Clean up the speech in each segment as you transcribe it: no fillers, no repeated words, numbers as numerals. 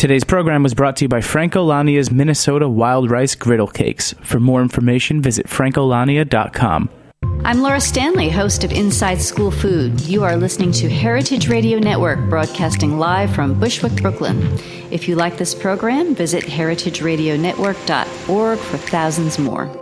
Today's program was brought to you by Francolania's Minnesota Wild Rice Griddle Cakes. For more information, visit francolania.com. I'm Laura Stanley, host of Inside School Food. You are listening to Heritage Radio Network, broadcasting live from Bushwick, Brooklyn. If you like this program, visit heritageradionetwork.org for thousands more.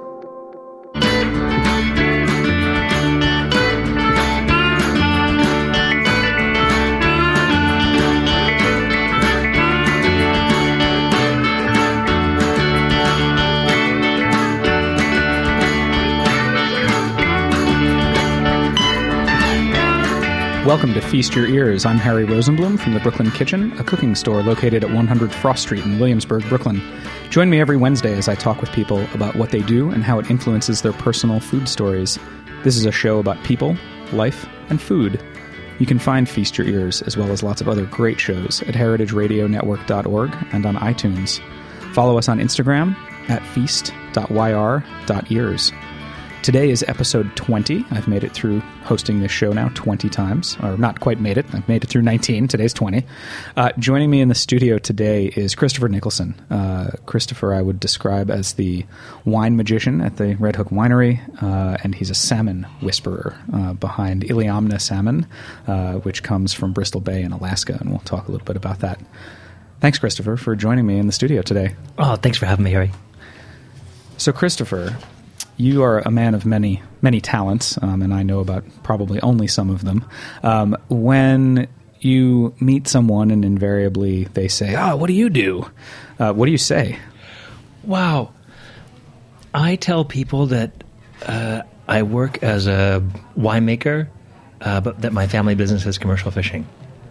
Welcome to Feast Your Ears. I'm Harry Rosenblum from the Brooklyn Kitchen, a cooking store located at 100 Frost Street in Williamsburg, Brooklyn. Join me every Wednesday as I talk with people about what they do and how it influences their personal food stories. This is a show about people, life, and food. You can find Feast Your Ears, as well as lots of other great shows, at heritageradionetwork.org and on iTunes. Follow us on Instagram at feast.yr.ears. Today is episode 20. I've made it through hosting this show now 20 times. Or not quite made it. I've made it through 19. Today's 20. Joining me in the studio today is Christopher Nicholson. Christopher I would describe as the wine magician at the Red Hook Winery, and he's a salmon whisperer behind Iliamna Salmon, which comes from Bristol Bay in Alaska, and we'll talk a little bit about that. Thanks, Christopher, for joining me in the studio today. Oh, thanks for having me, Harry. So, Christopher, you are a man of many, many talents, and I know about probably only some of them. When you meet someone and invariably they say, "Oh, what do you do?" What do you say? Wow. I tell people that I work as a winemaker, but that my family business is commercial fishing.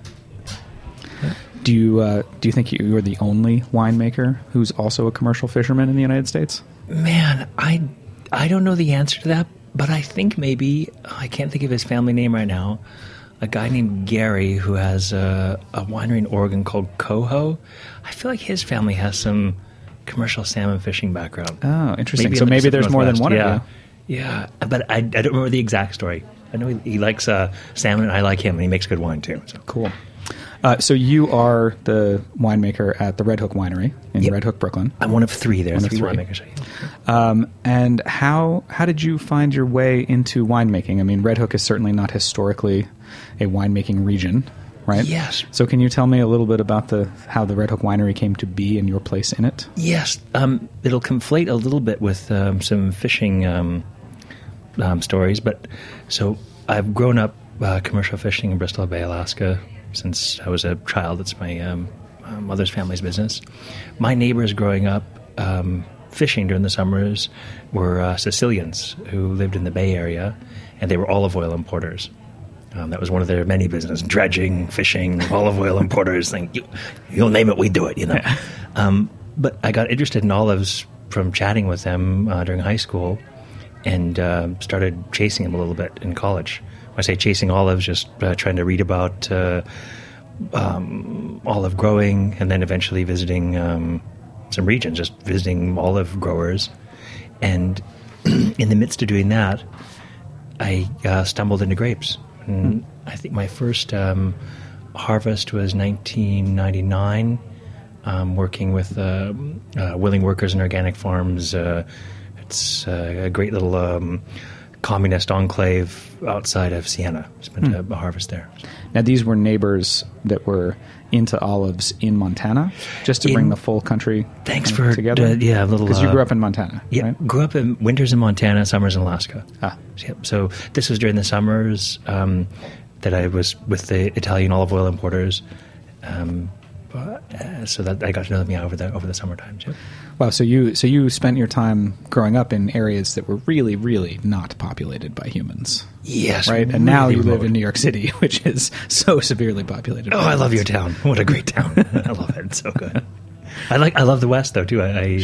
Do you think you are the only winemaker who's also a commercial fisherman in the United States? Man, I don't know the answer to that, but I think maybe, I can't think of his family name right now, a guy named Gary who has a winery in Oregon called Coho. I feel like his family has some commercial salmon fishing background. Oh, interesting. So maybe there's more than one of you. Yeah, but I don't remember the exact story. I know he likes salmon, and I like him, and he makes good wine too. So. Cool. So you are the winemaker at the Red Hook Winery in Red Hook, Brooklyn. I'm one of three. There's three winemakers. And how did you find your way into winemaking? I mean, Red Hook is certainly not historically a winemaking region, right? Yes. So can you tell me a little bit about how the Red Hook Winery came to be and your place in it? Yes. It'll conflate a little bit with some fishing stories. But so I've grown up commercial fishing in Bristol Bay, Alaska, since I was a child. It's my mother's family's business. My neighbors growing up fishing during the summers were Sicilians who lived in the Bay Area, and they were olive oil importers. That was one of their many business: dredging, fishing, olive oil importers. You'll name it, we do it, you know. But I got interested in olives from chatting with them during high school, and started chasing them a little bit in college. I say chasing olives, just trying to read about olive growing, and then eventually visiting some regions, just visiting olive growers. And in the midst of doing that, I stumbled into grapes. And I think my first harvest was 1999, working with Willing Workers and Organic Farms. It's a great little communist enclave outside of Siena. Spent a harvest there. Now, these were neighbors that were into olives in Montana, just to bring the full country together? Because you grew up in Montana, yeah, right? Grew up in winters in Montana, summers in Alaska. Yep. So this was during the summers that I was with the Italian olive oil importers. So that I got to know them over the summertime too. Wow, so you spent your time growing up in areas that were really, really not populated by humans. Yes, right. And now you live in New York City, which is so severely populated. Oh, I love your town! What a great town! I love it. It's so good. I love the West though too. I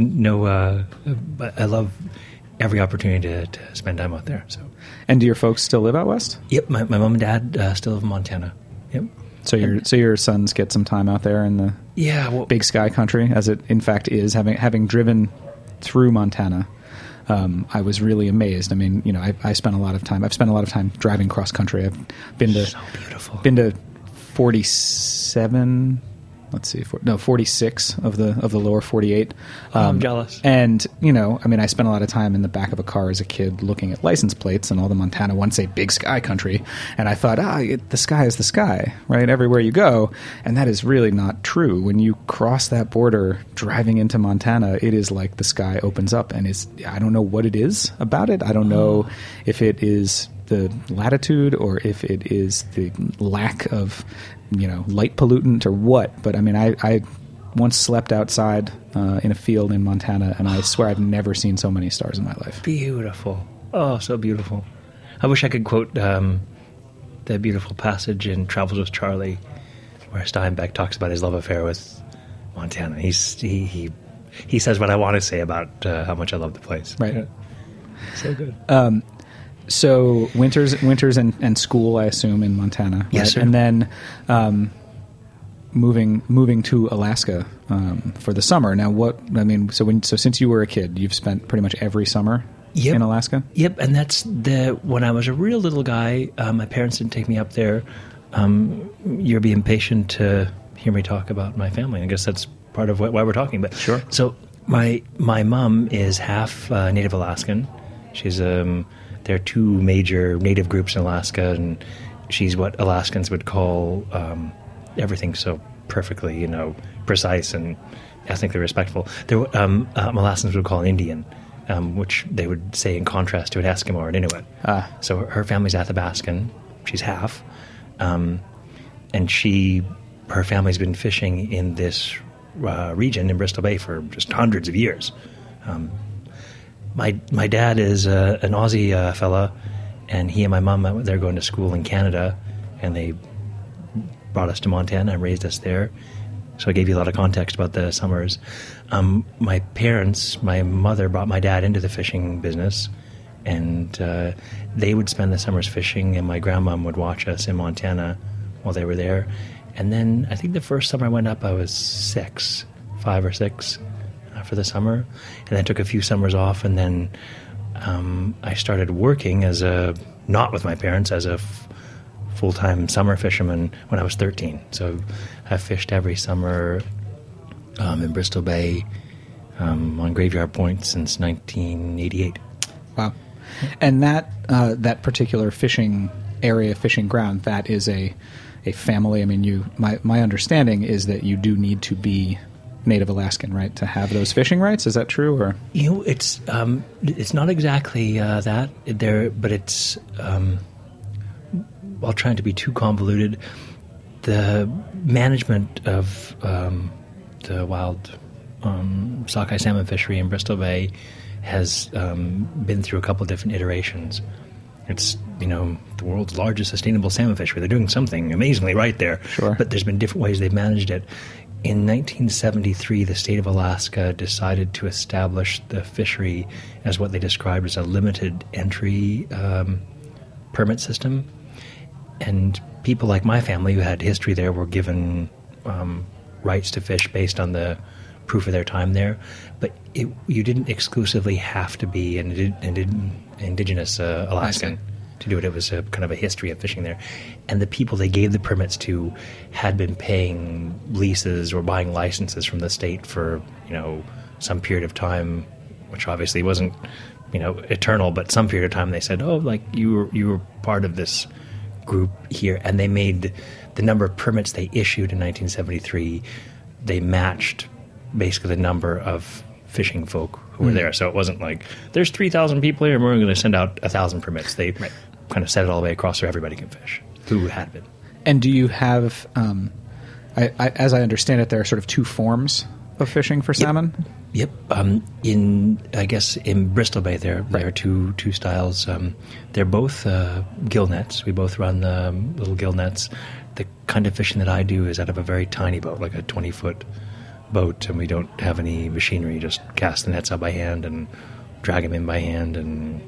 love every opportunity to spend time out there. So. And do your folks still live out west? Yep, my mom and dad still live in Montana. Yep. So your sons get some time out there in the Big Sky country, as it in fact is. Having driven through Montana, I was really amazed. I mean, I've spent a lot of time driving cross country. I've been to 47 let's see, 46 of the lower 48. I'm jealous. And, I mean, I spent a lot of time in the back of a car as a kid looking at license plates, and all the Montana ones say big sky country. And I thought, the sky is the sky, right? Everywhere you go. And that is really not true. When you cross that border driving into Montana, it is like the sky opens up, and I don't know what it is about it. I don't know if it is the latitude or if it is the lack of light pollutant or what. But I mean, I once slept outside in a field in Montana, and I swear I've never seen so many stars in my life. Beautiful. Oh, so beautiful. I wish I could quote the beautiful passage in Travels with Charlie where Steinbeck talks about his love affair with Montana. He says what I want to say about how much I love the place. Right. Yeah. So good. So winters and school, I assume, in Montana. Right? Yes, sir. And then moving to Alaska for the summer. Now, so since you were a kid, you've spent pretty much every summer in Alaska? Yep, and that's when I was a real little guy, my parents didn't take me up there. You're being patient to hear me talk about my family. I guess that's part of why we're talking. But sure. So my mom is half Native Alaskan. She's there are two major Native groups in Alaska, and she's what Alaskans would call everything so perfectly, precise and ethnically respectful. There, Alaskans would call an Indian, which they would say in contrast to an Eskimo or an Inuit. So her family's Athabaskan. She's half, and her family's been fishing in this region in Bristol Bay for just hundreds of years. My dad is an Aussie fella, and he and my mom, they're going to school in Canada, and they brought us to Montana and raised us there. So I gave you a lot of context about the summers. My parents, my mother brought my dad into the fishing business, and they would spend the summers fishing, and my grandmom would watch us in Montana while they were there. And then I think the first summer I went up, I was 5 or 6 for the summer, and then took a few summers off, and then I started working not with my parents, as a full-time summer fisherman when I was 13. So I fished every summer in Bristol Bay on Graveyard Point since 1988. Wow. And that particular fishing area, fishing ground, that is a family. I mean, my understanding is that you do need to be Native Alaskan, right, to have those fishing rights. Is that true, or it's not exactly that there, but it's while trying to be too convoluted, the management of the wild sockeye salmon fishery in Bristol Bay has been through a couple of different iterations. It's, the world's largest sustainable salmon fishery. They're doing something amazingly right there. Sure. But there's been different ways they've managed it. In 1973, the state of Alaska decided to establish the fishery as what they described as a limited entry permit system. And people like my family who had history there were given rights to fish based on the proof of their time there. But you didn't exclusively have to be an indigenous Alaskan to do it. It was kind of a history of fishing there. And the people they gave the permits to had been paying leases or buying licenses from the state for, some period of time, which obviously wasn't, eternal, but some period of time they said, you were part of this group here. And they made the number of permits they issued in 1973, they matched basically the number of fishing folk who were there. So it wasn't like, there's 3,000 people here and we're going to send out 1,000 permits. They kind of set it all the way across so everybody can fish who had been. And do you have, as I understand it, there are sort of two forms of fishing for salmon? Yep. In Bristol Bay, there are two styles. They're both gill nets. We both run little gill nets. The kind of fishing that I do is out of a very tiny boat, like a 20-foot boat, and we don't have any machinery. Just cast the nets out by hand and drag them in by hand, and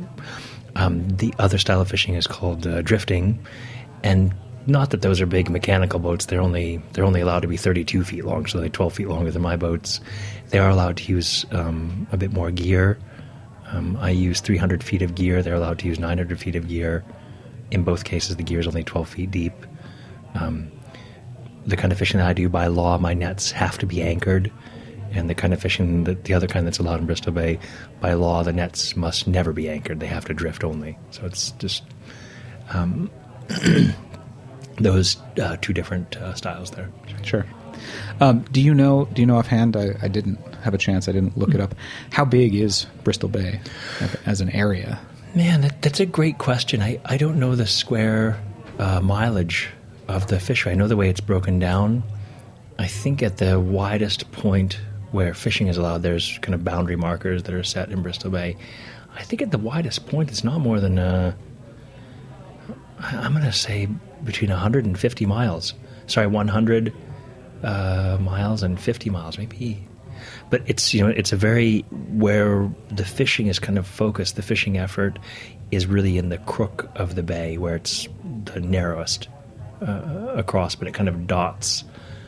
the other style of fishing is called drifting, and not that those are big mechanical boats. They're only allowed to be 32 feet long, so they're 12 feet longer than my boats. They are allowed to use a bit more gear. I use 300 feet of gear. They're allowed to use 900 feet of gear. In both cases, the gear is only 12 feet deep. the kind of fishing that I do, by law, my nets have to be anchored. And the kind of fishing, the other kind that's allowed in Bristol Bay, by law, the nets must never be anchored. They have to drift only. So it's just those two different styles there. Sure. Do you know offhand? I didn't have a chance. I didn't look it up. How big is Bristol Bay as an area? Man, that's a great question. I don't know the square mileage of the fishery. I know the way it's broken down. I think at the widest point where fishing is allowed, there's kind of boundary markers that are set in Bristol Bay. I think at the widest point, it's not more than, I'm going to say between 150 miles. Sorry, 100 miles and 50 miles, maybe. But it's, it's a very, where the fishing is kind of focused, the fishing effort is really in the crook of the bay, where it's the narrowest across, but it kind of dots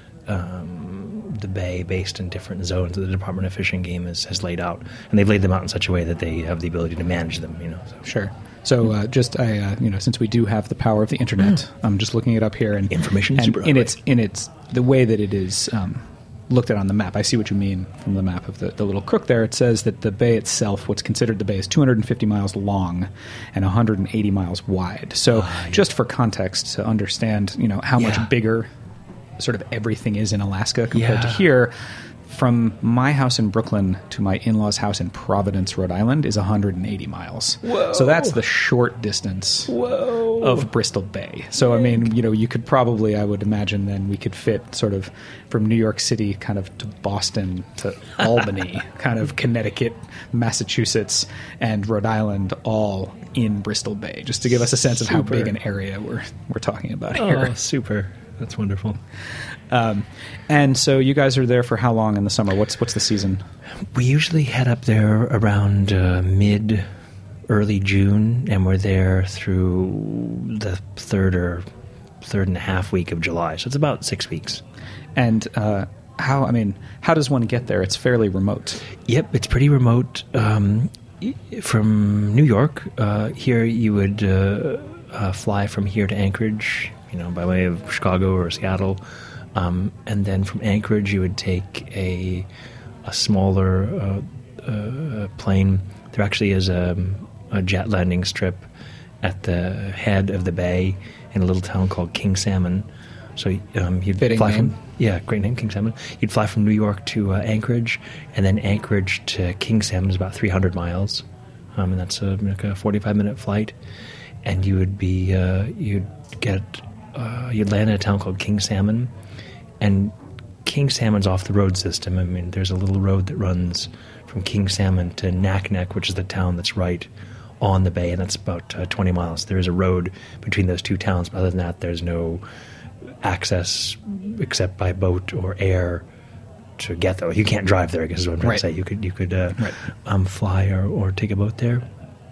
the bay based in different zones that the Department of Fish and Game has laid out, and they've laid them out in such a way that they have the ability to manage them. So. Sure. So since we do have the power of the internet, I'm just looking it up here, and information and in its the way that it is looked at on the map. I see what you mean from the map of the little crook there. It says that the bay itself, what's considered the bay, is 250 miles long and 180 miles wide. So just for context, to understand, how much bigger sort of everything is in Alaska compared to here, from my house in Brooklyn to my in-laws' house in Providence, Rhode Island, is 180 miles. Whoa. So that's the short distance of Bristol Bay. So, I mean, you could probably, I would imagine then we could fit sort of from New York City kind of to Boston to Albany, kind of Connecticut, Massachusetts, and Rhode Island all in Bristol Bay, just to give us a sense of how big an area we're talking about here. Oh, super. That's wonderful. And so you guys are there for how long in the summer? What's the season? We usually head up there around early June, and we're there through the third and a half week of July. So it's about 6 weeks. And how does one get there? It's fairly remote. Yep, it's pretty remote. From New York, here you would fly from here to Anchorage, by way of Chicago or Seattle. And then from Anchorage, you would take a smaller plane. There actually is a jet landing strip at the head of the bay in a little town called King Salmon. So you'd fly from... Yeah, great name, King Salmon. You'd fly from New York to Anchorage, and then Anchorage to King Salmon is about 300 miles. And that's a 45-minute flight. And you would be... you'd land in a town called King Salmon, and King Salmon's off the road system. I mean, there's a little road that runs from King Salmon to Naknek, which is the town that's right on the bay, and that's about 20 miles. There is a road between those two towns, but other than that, there's no access except by boat or air to get there. You can't drive there, I guess is what I'm trying to say. You could fly or take a boat there.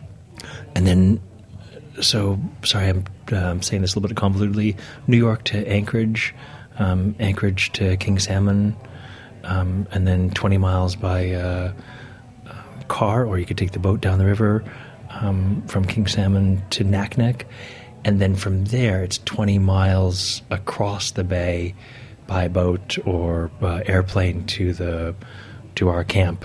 And then, so, sorry, I'm saying this a little bit convolutedly. New York to Anchorage, Anchorage to King Salmon, and then 20 miles by car, or you could take the boat down the river from King Salmon to Naknek. And then from there, it's 20 miles across the bay by boat or airplane to our camp,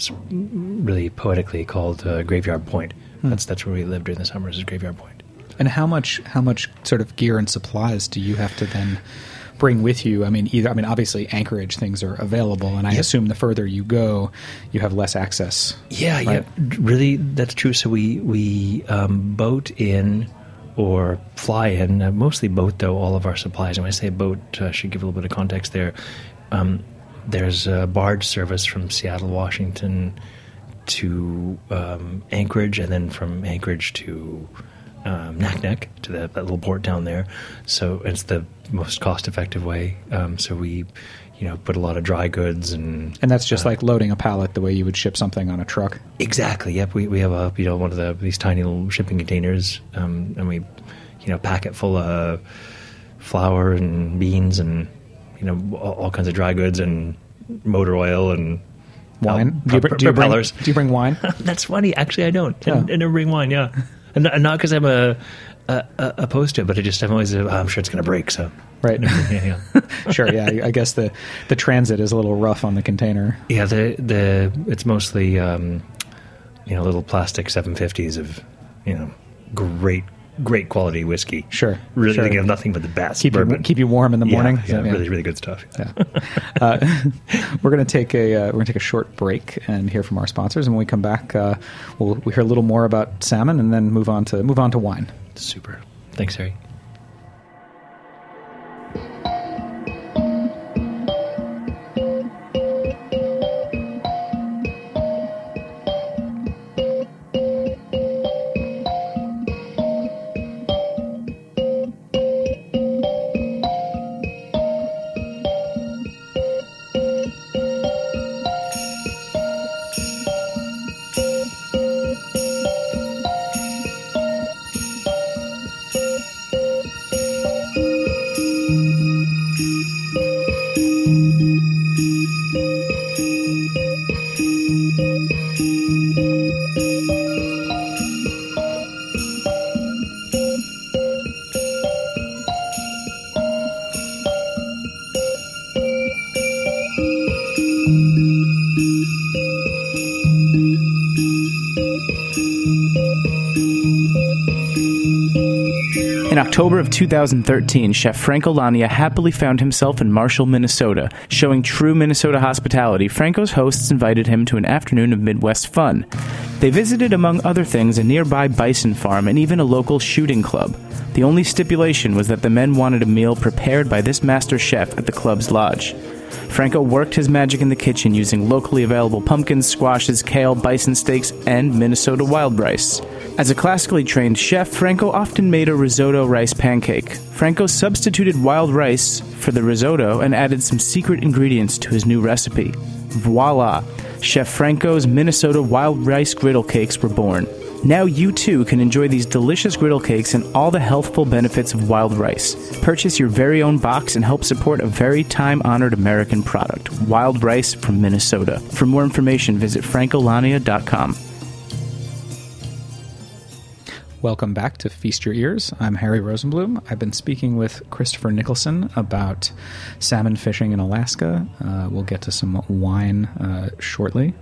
really poetically called Graveyard Point. That's where we live during the summers, is Graveyard Point. And how much sort of gear and supplies do you have to then bring with you? I mean, obviously Anchorage things are available, and I assume the further you go, you have less access. Yeah, right? Yeah, really, that's true. So we boat in or fly in, mostly boat though, all of our supplies. And when I say boat, I should give a little bit of context there. There's a barge service from Seattle, Washington to Anchorage, and then from Anchorage to Naknek, to that little port down there. So it's the most cost-effective way. So we, put a lot of dry goods and that's just like loading a pallet the way you would ship something on a truck. Exactly. Yep. We have one of these tiny little shipping containers, and we, pack it full of flour and beans and all kinds of dry goods and motor oil and wine. Do you bring wine? That's funny. Actually, I don't. I never bring wine. Yeah. And not because I'm opposed to it, but I'm always I'm sure it's going to break. So right, yeah. Sure, yeah. I guess the transit is a little rough on the container. Yeah, it's mostly little plastic 750s of great quality whiskey. Sure, really, sure. They have nothing but the best. Keep you warm in the morning. Yeah, really, really good stuff. Yeah. We're going to take a short break and hear from our sponsors, and when we come back, we'll hear a little more about salmon, and then move on to wine. Super. Thanks, Harry. In October of 2013, Chef Franco Lania happily found himself in Marshall, Minnesota. Showing true Minnesota hospitality, Franco's hosts invited him to an afternoon of Midwest fun. They visited, among other things, a nearby bison farm and even a local shooting club. The only stipulation was that the men wanted a meal prepared by this master chef at the club's lodge. Franco worked his magic in the kitchen using locally available pumpkins, squashes, kale, bison steaks, and Minnesota wild rice. As a classically trained chef, Franco often made a risotto rice pancake. Franco substituted wild rice for the risotto and added some secret ingredients to his new recipe. Voila! Chef Franco's Minnesota wild rice griddle cakes were born. Now you too can enjoy these delicious griddle cakes and all the healthful benefits of wild rice. Purchase your very own box and help support a very time-honored American product, wild rice from Minnesota. For more information, visit francolania.com. Welcome back to Feast Your Ears. I'm Harry Rosenblum. I've been speaking with Christopher Nicholson about salmon fishing in Alaska. We'll get to some wine shortly.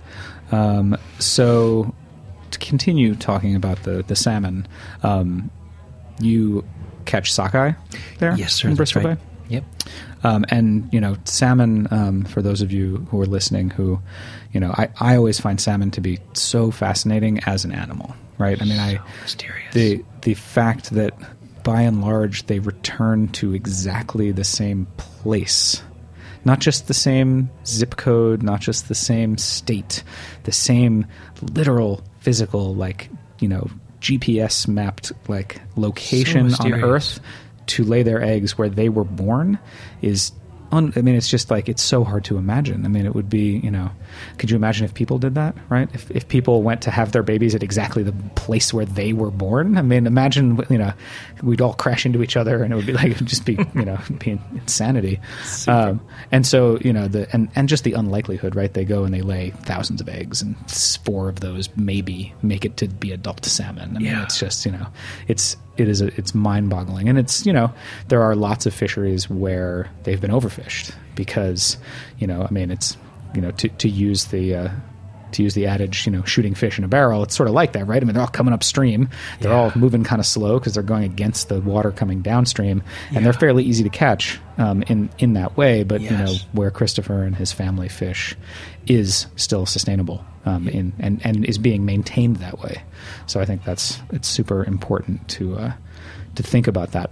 So to continue talking about the salmon, you catch sockeye there? Yes, sir. In Bristol right. Bay? Yep. And, salmon, for those of you who are listening who, I always find salmon to be so fascinating as an animal, right? I mean, so mysterious. The fact that by and large they return to exactly the same place, not just the same zip code, not just the same state, the same literal physical, GPS mapped, location on Earth to lay their eggs where they were born is it's just it's so hard to imagine. I mean, it would be, could you imagine if people did that, right? If people went to have their babies at exactly the place where they were born, I mean, imagine, we'd all crash into each other and it would be it'd just be, be insanity. And so, and just the unlikelihood, right? They go and they lay thousands of eggs and 4 of those maybe make it to be adult salmon. I mean, it's just, it's mind-boggling. And it's, there are lots of fisheries where they've been overfished because, it's, to use the adage, shooting fish in a barrel, it's sort of like that, right? I mean, they're all coming upstream. They're all moving kind of slow because they're going against the water coming downstream, and they're fairly easy to catch in that way. But, where Christopher and his family fish is still sustainable and is being maintained that way. So I think it's super important to think about that.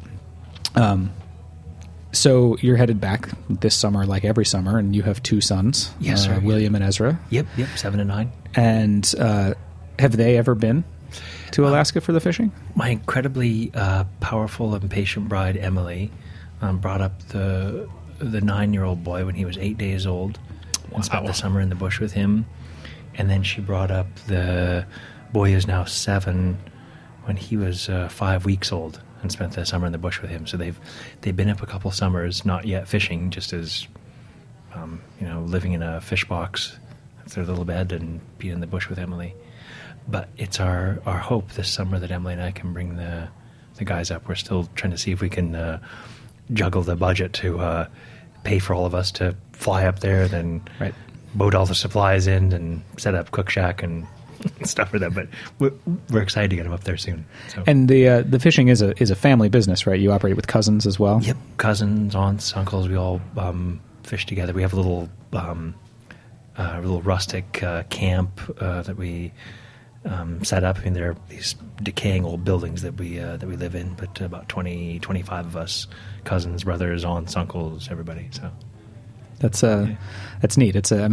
So you're headed back this summer, like every summer, and you have 2 sons, yes, sir. William and Ezra. Yep, 7 and 9. And have they ever been to Alaska for the fishing? My incredibly powerful and patient bride, Emily, brought up the 9-year-old boy when he was 8 days old and spent the summer in the bush with him. And then she brought up the boy who's now 7 when he was 5 weeks old and spent the summer in the bush with him. So they've been up a couple summers, not yet fishing, just as living in a fish box. That's their little bed and being in the bush with Emily. But it's our hope this summer that Emily and I can bring the guys up. We're still trying to see if we can juggle the budget to pay for all of us to fly up there, then boat all the supplies in and set up Cook Shack and stuff for them. But we're excited to get them up there soon. So. And the fishing is a family business, right? You operate with cousins as well? Yep, cousins, aunts, uncles. We all fish together. We have a little rustic camp that we set up. I mean, there are these decaying old buildings that we live in, but about 20, 25 of us, cousins, brothers, aunts, uncles, everybody. So that's neat.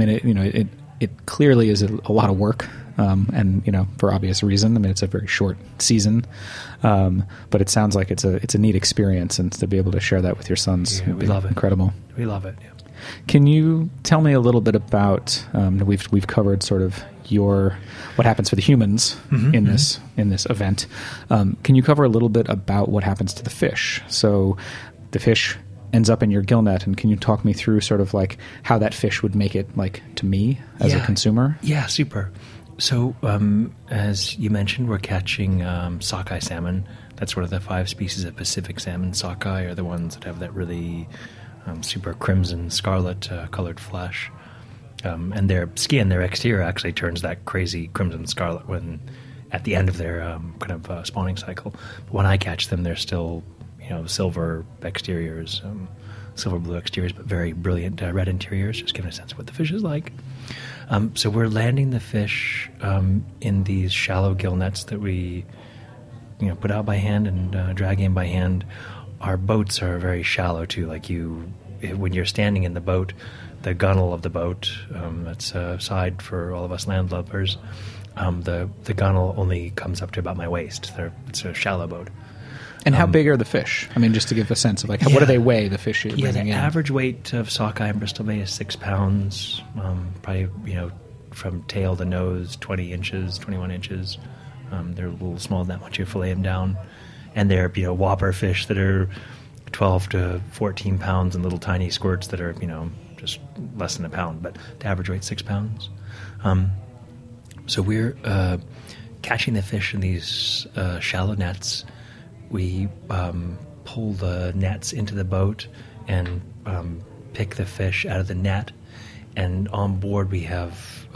It clearly is a lot of work, and for obvious reason. I mean, it's a very short season, but it sounds like it's a neat experience, and to be able to share that with your sons, we love it. Incredible. We love it. Yeah. Can you tell me a little bit about we've covered sort of what happens for the humans in this event? Can you cover a little bit about what happens to the fish? So the fish ends up in your gill net, and can you talk me through sort of like how that fish would make it like to me as a consumer? Yeah, super. So as you mentioned, we're catching sockeye salmon. That's one of the 5 species of Pacific salmon. Sockeye are the ones that have that really super crimson scarlet colored flesh. And their skin, their exterior actually turns that crazy crimson scarlet when at the end of their kind of spawning cycle. But when I catch them, they're still silver exteriors, silver blue exteriors, but very brilliant red interiors, just giving a sense of what the fish is like. So we're landing the fish in these shallow gill nets that we put out by hand and drag in by hand. Our boats are very shallow too. Like when you're standing in the boat, the gunnel of the boat, that's a side for all of us landlubbers, the gunnel only comes up to about my waist. It's a shallow boat. And how big are the fish? I mean, just to give a sense of what do they weigh, the fish you're bringing in? The average weight of sockeye in Bristol Bay is 6 pounds, probably, from tail to nose, 20 inches, 21 inches. They're a little smaller than that once you fillet them down. And they're, whopper fish that are 12 to 14 pounds and little tiny squirts that are, just less than a pound. But the average weight 6 pounds. So we're catching the fish in these shallow nets. We pull the nets into the boat and pick the fish out of the net. And on board we have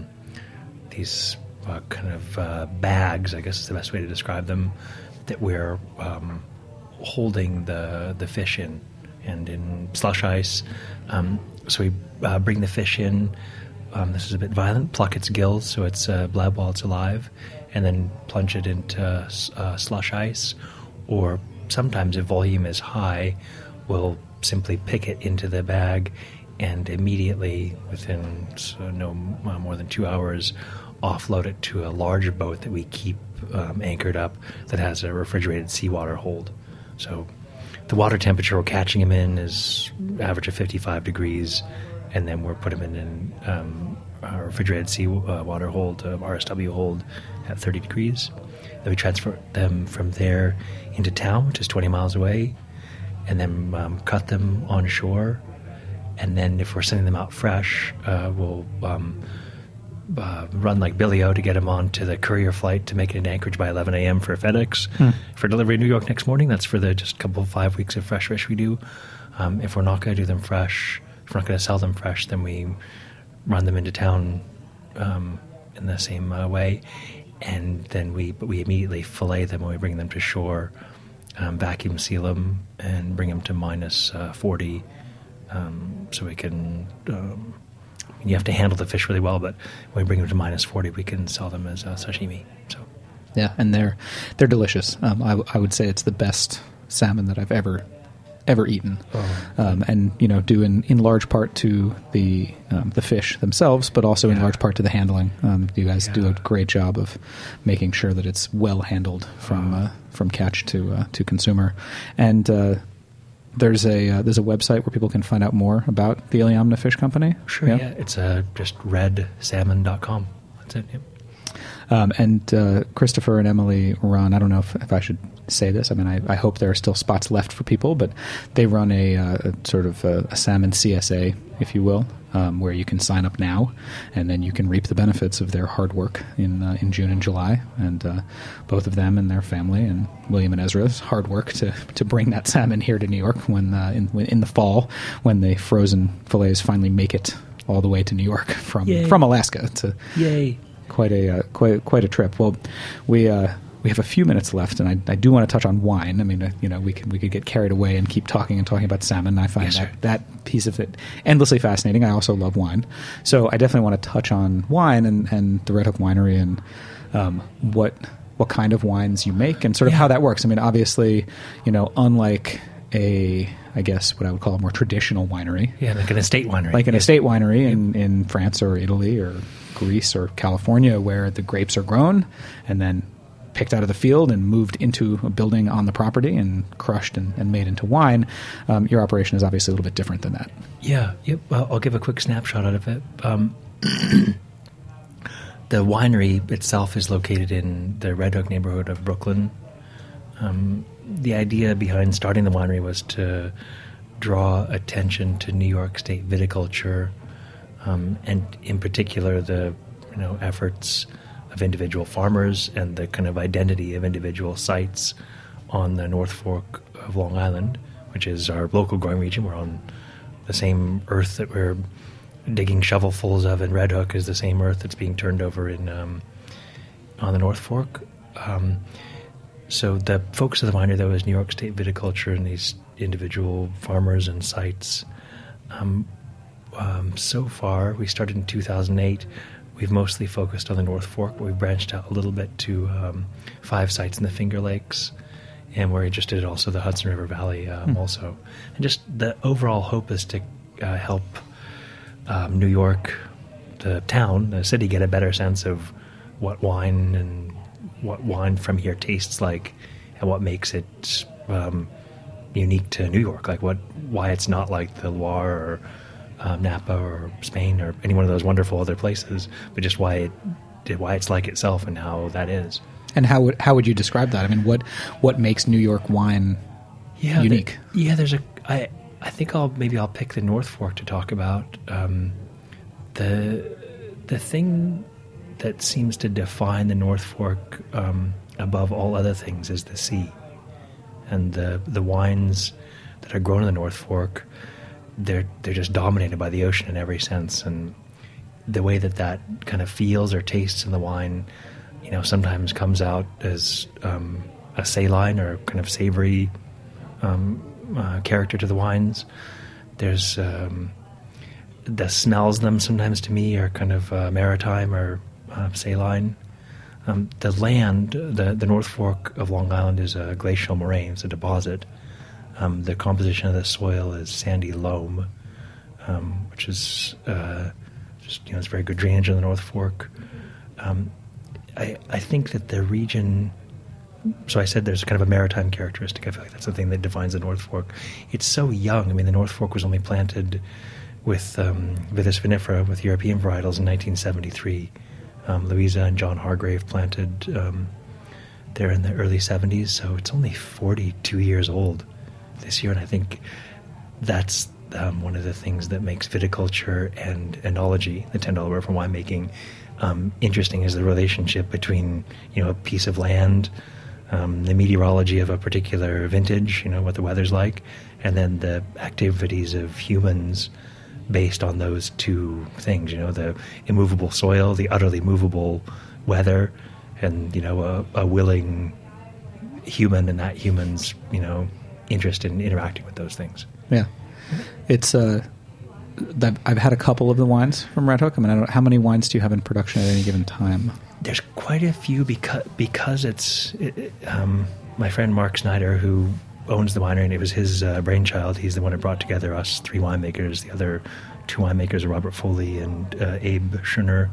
these kind of bags, I guess is the best way to describe them, that we're holding the fish in, and in slush ice. So we bring the fish in. This is a bit violent. Pluck its gills so it's bled while it's alive, and then plunge it into slush ice. Or sometimes if volume is high, we'll simply pick it into the bag and immediately, within no more than 2 hours, offload it to a larger boat that we keep anchored up that has a refrigerated seawater hold. So the water temperature we're catching them in is average of 55 degrees, and then we're putting them in a refrigerated seawater hold, RSW hold, at 30 degrees. Then we transfer them from there into town, which is 20 miles away, and then cut them on shore. And then if we're sending them out fresh, we'll run like Billy O to get them onto the courier flight to make it in Anchorage by 11 a.m. for FedEx. For delivery in New York next morning. That's for the just couple 5 weeks of fresh fish we do. If we're not going to do them fresh, if we're not going to sell them fresh, then we run them into town in the same way. And then we immediately fillet them when we bring them to shore, vacuum seal them, and bring them to minus 40, so we can. You have to handle the fish really well, but when we bring them to minus 40, we can sell them as sashimi. So, yeah, and they're delicious. I would say it's the best salmon that I've ever eaten, and due in large part to the fish themselves, but also in large part to the handling. You guys do a great job of making sure that it's well handled from catch to consumer. And there's a website where people can find out more about the Iliamna Fish Company. Sure, yeah. It's just redsalmon.com. That's it. Yep. And Christopher and Emily run, I don't know if I should say this, I mean, I hope there are still spots left for people, but they run a sort of a salmon CSA, if you will, where you can sign up now, and then you can reap the benefits of their hard work in June and July. And both of them and their family, and William and Ezra's hard work to bring that salmon here to New York when in the fall, when the frozen fillets finally make it all the way to New York from Alaska. Yay! Quite a trip. Well, we have a few minutes left, and I do want to touch on wine. I mean, we could get carried away and keep talking about salmon. I find that piece of it endlessly fascinating. I also love wine, so I definitely want to touch on wine and the Red Hook Winery and what kind of wines you make and sort of how that works. I mean, obviously, unlike I guess what I would call a more traditional winery. Yeah, like an estate winery. Like an estate winery in France or Italy or Greece or California, where the grapes are grown and then picked out of the field and moved into a building on the property and crushed and made into wine. Your operation is obviously a little bit different than that. Yeah. Yep. Well, I'll give a quick snapshot out of it. The winery itself is located in the Red Hook neighborhood of Brooklyn. The idea behind starting the winery was to draw attention to New York State viticulture, and in particular the efforts of individual farmers and the kind of identity of individual sites on the North Fork of Long Island, which is our local growing region. We're on the same earth that we're digging shovelfuls of in Red Hook is the same earth that's being turned over in on the North Fork. So the focus of the winery, though, is New York State viticulture and these individual farmers and sites. So far, we started in 2008. We've mostly focused on the North Fork, but we've branched out a little bit to 5 sites in the Finger Lakes, and we're interested in also the Hudson River Valley also. And just the overall hope is to help New York, the town, the city, get a better sense of what wine from here tastes like and what makes it unique to New York, like why it's not like the Loire or Napa or Spain or any one of those wonderful other places, but just why it's like itself and how that is. And how would you describe that? I mean, what makes New York wine unique? I think I'll pick the North Fork to talk about. The thing that seems to define the North Fork above all other things is the sea, and the wines that are grown in the North Fork. They're just dominated by the ocean in every sense, and the way that kind of feels or tastes in the wine, sometimes comes out as a saline or kind of savory character to the wines. There's the smells them sometimes to me are kind of maritime or saline. The land, the North Fork of Long Island is a glacial moraine, it's a deposit. The composition of the soil is sandy loam, which is it's very good drainage in the North Fork. I think that the region. So I said there's kind of a maritime characteristic. I feel like that's the thing that defines the North Fork. It's so young. I mean, the North Fork was only planted with Vitis vinifera, with European varietals in 1973. Louisa and John Hargrave planted there in the early 70s, so it's only 42 years old this year, and I think that's one of the things that makes viticulture and enology, the $10 word for winemaking, interesting is the relationship between a piece of land, the meteorology of a particular vintage, what the weather's like, and then the activities of humans based on those two things, the immovable soil, the utterly movable weather, and a willing human and that human's interest in interacting with those things. Yeah, it's I've had a couple of the wines from Red Hook. I mean, I don't know, how many wines do you have in production at any given time? There's quite a few because it's my friend Mark Snyder, who owns the winery, and it was his brainchild. He's the one who brought together us 3 winemakers. The other 2 winemakers are Robert Foley and Abe Schoener.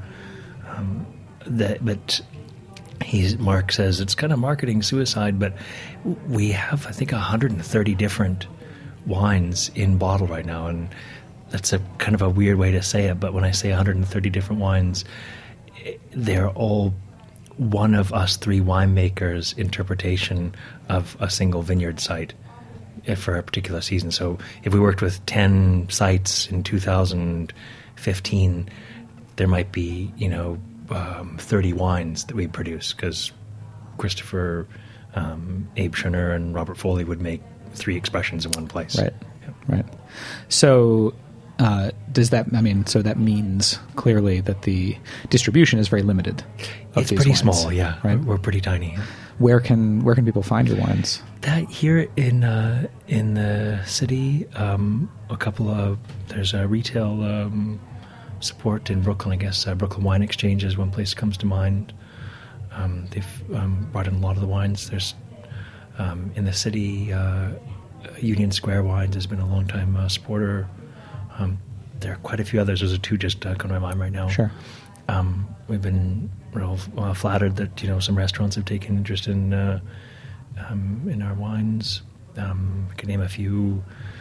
But Mark says it's kind of marketing suicide, but we have, I think, 130 different wines in bottle right now, and that's a kind of a weird way to say it, but when I say 130 different wines, they're all one of us 3 winemakers' interpretation of a single vineyard site for a particular season. So if we worked with 10 sites in 2000 15, there might be 30 wines that we produce, because Christopher, Abe Schoener, and Robert Foley would make 3 expressions in one place. Right. Right. So does that? I mean, so that means clearly that the distribution is very limited. It's pretty wines, small. Yeah. Right. We're pretty tiny. Where can people find your wines? That here in the city, there's a retail support in Brooklyn. I guess Brooklyn Wine Exchange is one place that comes to mind. They've brought in a lot of the wines. There's in the city, Union Square Wines has been a long time supporter. There are quite a few others. There's 2 just come to my mind right now. Sure. We've been real flattered that some restaurants have taken interest in our wines. I can name a few: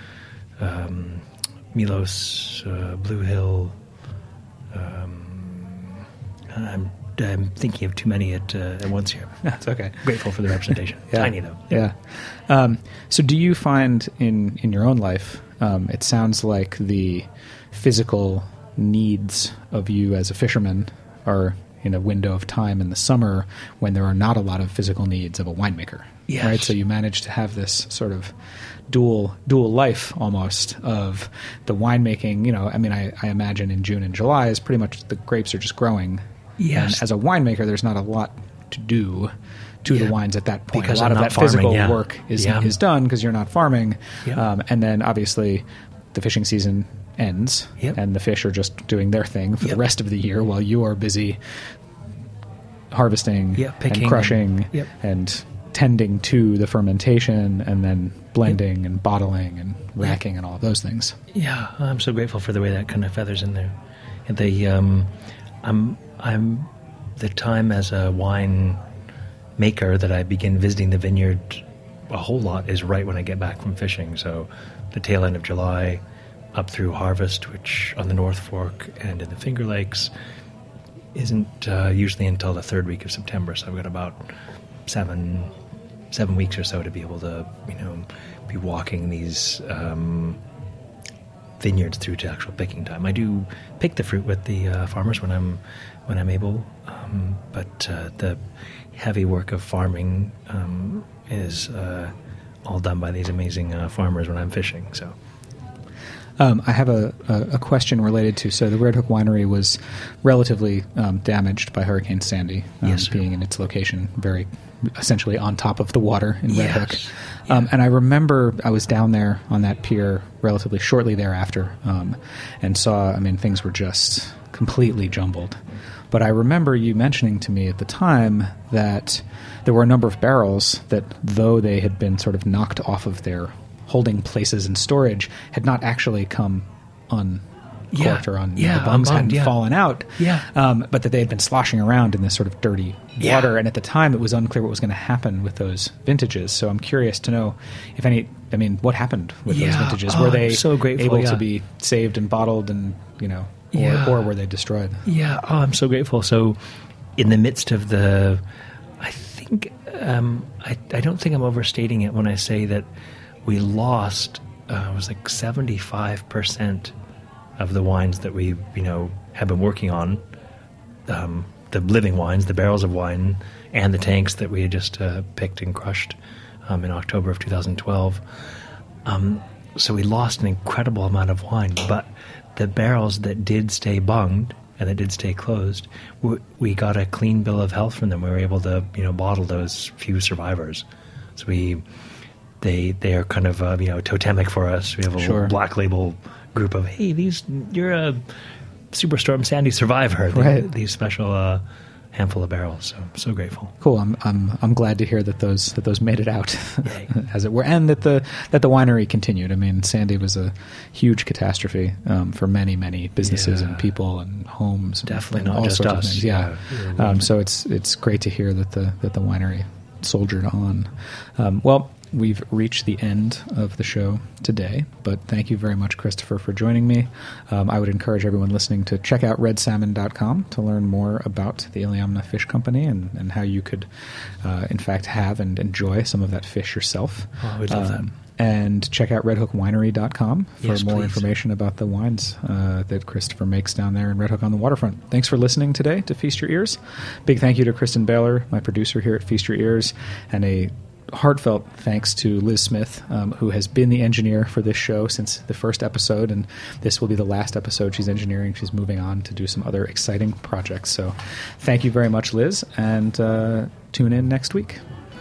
Milos, Blue Hill. I'm thinking of too many at once here. That's okay. Grateful for the representation. Yeah. Tiny though. Yeah. So do you find in your own life, it sounds like the physical needs of you as a fisherman are in a window of time in the summer when there are not a lot of physical needs of a winemaker. Yes. Right? So you manage to have this sort of dual life almost of the winemaking. I mean, I imagine in June and July is pretty much the grapes are just growing. Yes. And as a winemaker, there's not a lot to do to the wines at that point. Because a lot I'm of not that physical farming, work is done because you're not farming. Yeah. And then obviously the fishing season ends, and the fish are just doing their thing for the rest of the year while you are busy harvesting picking and crushing and tending to the fermentation and then blending and bottling and racking and all of those things. Yeah, I'm so grateful for the way that kind of feathers in there. And I'm the time as a wine maker that I begin visiting the vineyard a whole lot is right when I get back from fishing. So the tail end of July up through harvest, which on the North Fork and in the Finger Lakes isn't usually until the 3rd week of September. So I've got about seven weeks or so to be able to be walking these vineyards through to actual picking time. I do pick the fruit with the farmers when I'm able, but the heavy work of farming is all done by these amazing farmers when I'm fishing. So. I have a question related to, so the Red Hook Winery was relatively damaged by Hurricane Sandy, being in its location very essentially on top of the water in Red Hook. And I remember I was down there on that pier relatively shortly thereafter and saw, things were just completely jumbled. But I remember you mentioning to me at the time that there were a number of barrels that, though they had been sort of knocked off of their holding places in storage, had not actually come uncorked or the bungs hadn't fallen out, but that they had been sloshing around in this sort of dirty water. And at the time, it was unclear what was going to happen with those vintages. So I'm curious to know if what happened with those vintages? Were they so grateful, able to be saved and bottled and, or were they destroyed? Yeah, I'm so grateful. So in the midst of I think, I don't think I'm overstating it when I say that we lost, it was like 75% of the wines that we, have been working on, the living wines, the barrels of wine, and the tanks that we had just picked and crushed in October of 2012. So we lost an incredible amount of wine, but the barrels that did stay bunged and that did stay closed, we got a clean bill of health from them. We were able to, bottle those few survivors. So they are kind of totemic for us. We have a little black label group of, hey, you're a Superstorm Sandy survivor. Right. These special handful of barrels. So I'm so grateful. Cool. I'm glad to hear that those made it out, as it were, and that the winery continued. Sandy was a huge catastrophe for many businesses and people and homes. Definitely and not all just sorts us. Of things. Yeah. So it's great to hear that the winery soldiered on. Well, we've reached the end of the show today, but thank you very much, Christopher, for joining me. I would encourage everyone listening to check out redsalmon.com to learn more about the Iliamna Fish Company and how you could, in fact, have and enjoy some of that fish yourself. Oh, we'd love that. And check out redhookwinery.com for Yes, more please. information about the wines that Christopher makes down there in Red Hook on the waterfront. Thanks for listening today to Feast Your Ears. Big thank you to Kristen Baylor, my producer here at Feast Your Ears, and a heartfelt thanks to Liz Smith, who has been the engineer for this show since the first episode, and this will be the last episode she's engineering. She's moving on to do some other exciting projects. So thank you very much, Liz, and tune in next week.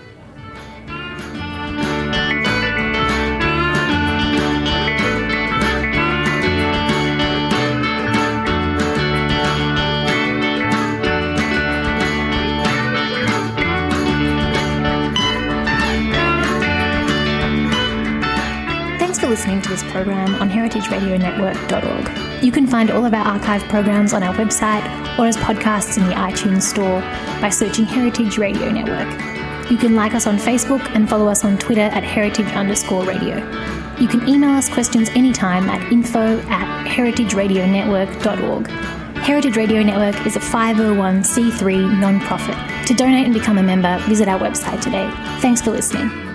Listening to this program on heritageradionetwork.org. You can find all of our archive programs on our website or as podcasts in the iTunes store by searching Heritage Radio Network. You can like us on Facebook and follow us on Twitter at heritage_radio. You can email us questions anytime at info@heritageradionetwork.org. Heritage Radio Network is a 501c3 non-profit. To donate and become a member, visit our website today. Thanks for listening.